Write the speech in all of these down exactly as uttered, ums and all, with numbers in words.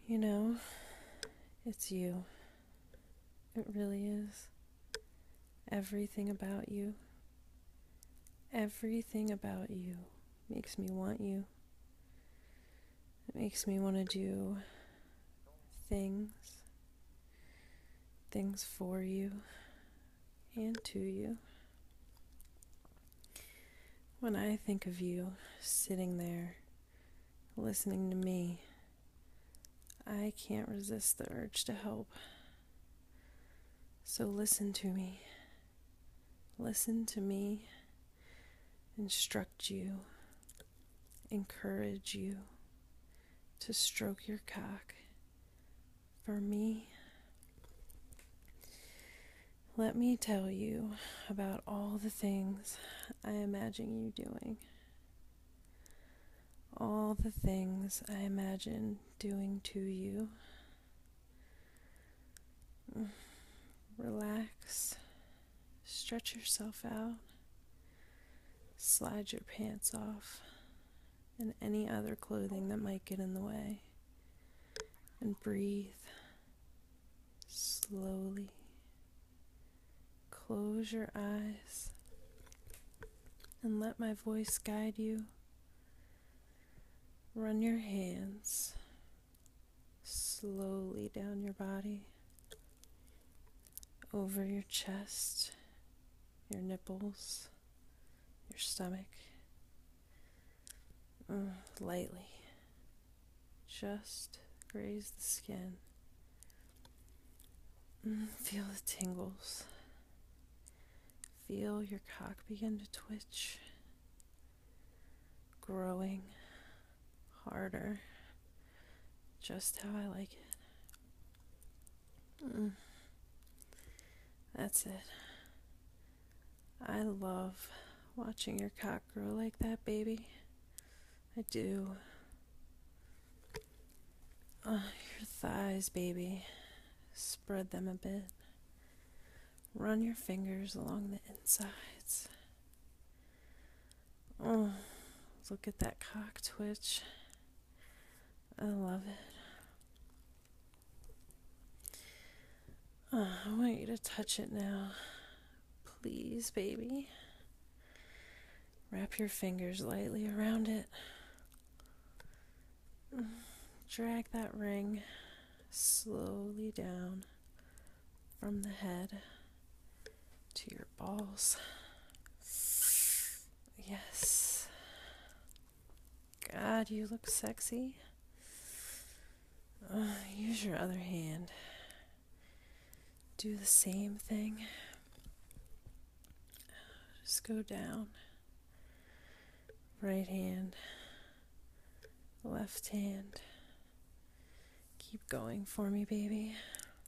You know, it's you. It really is. Everything about you, everything about you makes me want you. It makes me want to do things, things for you and to you. When I think of you sitting there, listening to me, I can't resist the urge to help. So listen to me. Listen to me. Instruct you. Encourage you to stroke your cock for me. Let me tell you about all the things I imagine you doing. All the things I imagine doing to you. Relax. Stretch yourself out. Slide your pants off and any other clothing that might get in the way. And breathe slowly. Close your eyes and let my voice guide you. Run your hands slowly down your body, over your chest, your nipples, your stomach, mm, lightly. Just graze the skin. Mm, feel the tingles. Feel your cock begin to twitch, growing harder, just how I like it. Mm. That's it. I love watching your cock grow like that, baby. I do. Uh, your thighs, baby. Spread them a bit. Run your fingers along the insides. Oh, look at that cock twitch. I love it. Oh, I want you to touch it now. Please, baby. Wrap your fingers lightly around it. Drag that ring slowly down from the head to your balls. Yes. God, you look sexy. Uh, use your other hand. Do the same thing. Just go down. Right hand. Left hand. Keep going for me, baby.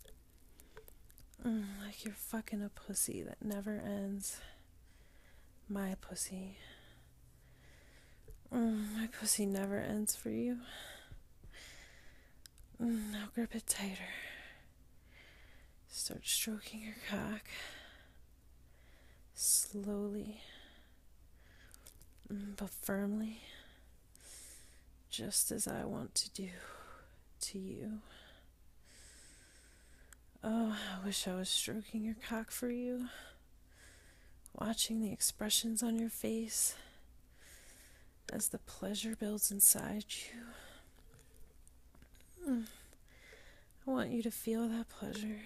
Mm, like you're fucking a pussy that never ends. My pussy. Mm, my pussy never ends for you. Mm, now grip it tighter. Start stroking your cock. Slowly. Mm, but firmly. Just as I want to do to you. Oh, I wish I was stroking your cock for you. Watching the expressions on your face as the pleasure builds inside you. Mm. I want you to feel that pleasure.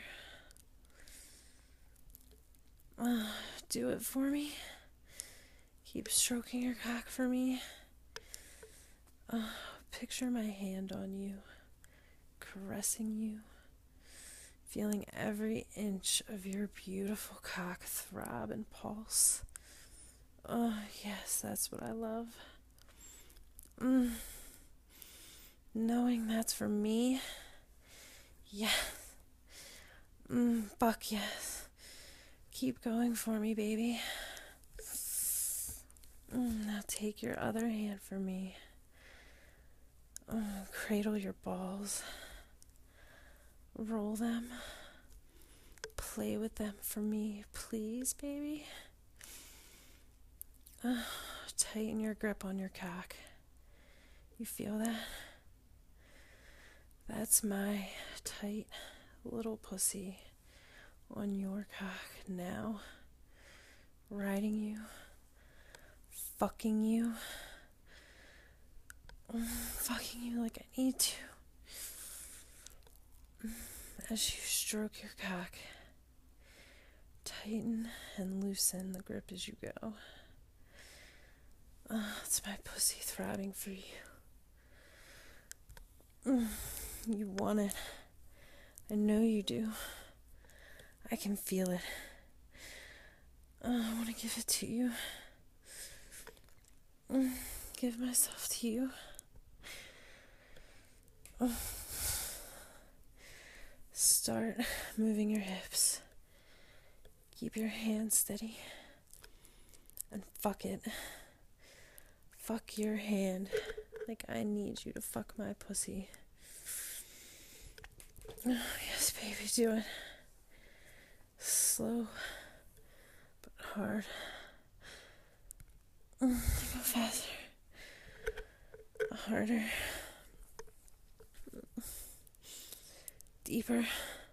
Uh, do it for me. Keep stroking your cock for me. Uh, picture my hand on you, caressing you, feeling every inch of your beautiful cock throb and pulse. Oh, yes, that's what I love. Mm. Knowing that's for me. Yes. Mm, fuck yes. Keep going for me, baby. Mm, now take your other hand for me. Oh, cradle your balls. Roll them. Play with them for me, please, baby. Uh, tighten your grip on your cock. You feel that? That's my tight little pussy on your cock now, riding you, fucking you, fucking you like I need to. As you stroke your cock, tighten and loosen the grip as you go. Oh, it's my pussy throbbing for you. Mm, you want it. I know you do. I can feel it. Oh, I want to give it to you. Mm, give myself to you. Oh. Start moving your hips. Keep your hands steady. And fuck it. Fuck your hand like I need you to fuck my pussy. Oh, yes, baby, do it. Slow, but hard. Go faster. Harder. Deeper.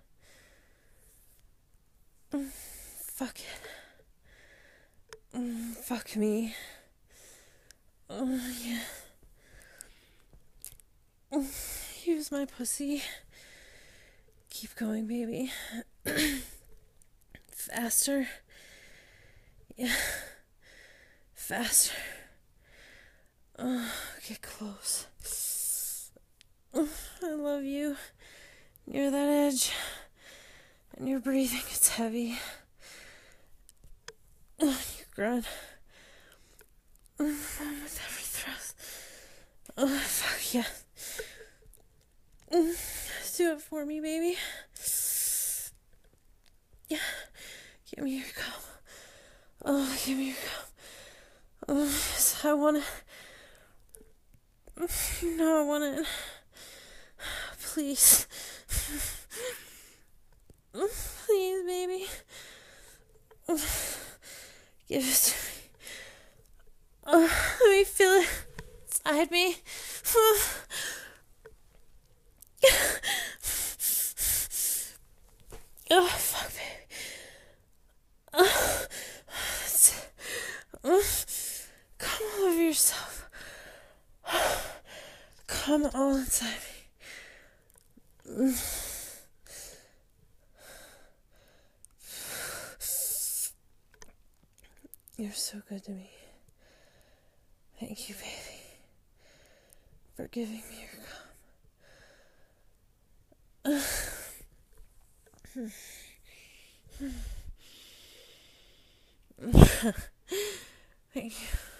Fuck it. Fuck me. Oh, yeah. Use my pussy. Keep going, baby. Faster. Yeah. Faster. Oh, get close. Oh, I love you. Near that edge. And you're breathing. It's heavy. Oh, you grunt. With every thrust. Oh, fuck yeah. Do it for me, baby. Yeah. Give me your cum. Oh, give me your cum. Oh, yes, I want it. You know I want it. Please. Please, baby. Give it to me. Oh, let me feel it inside me. Oh, fuck, baby. Oh, that's it. Oh, come all over yourself. Come all inside me. You're so good to me. Thank you, baby, for giving me your cum. Thank you.